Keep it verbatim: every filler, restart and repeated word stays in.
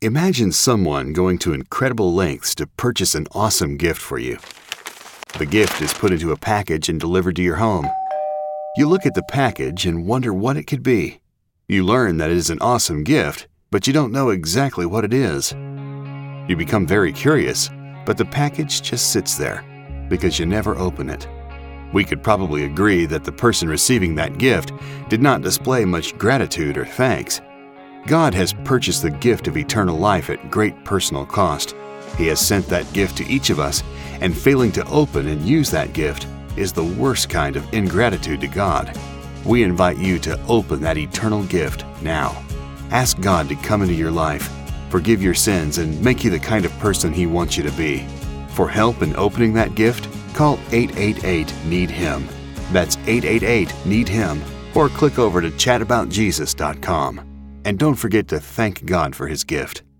Imagine someone going to incredible lengths to purchase an awesome gift for you. The gift is put into a package and delivered to your home. You look at the package and wonder what it could be. You learn that it is an awesome gift, but you don't know exactly what it is. You become very curious, but the package just sits there because you never open it. We could probably agree that the person receiving that gift did not display much gratitude or thanks. God has purchased the gift of eternal life at great personal cost. He has sent that gift to each of us, and failing to open and use that gift is the worst kind of ingratitude to God. We invite you to open that eternal gift now. Ask God to come into your life, forgive your sins, and make you the kind of person He wants you to be. For help in opening that gift, call eight eight eight, need him. That's eight eight eight, need him, or click over to chat about jesus dot com. And don't forget to thank God for His gift.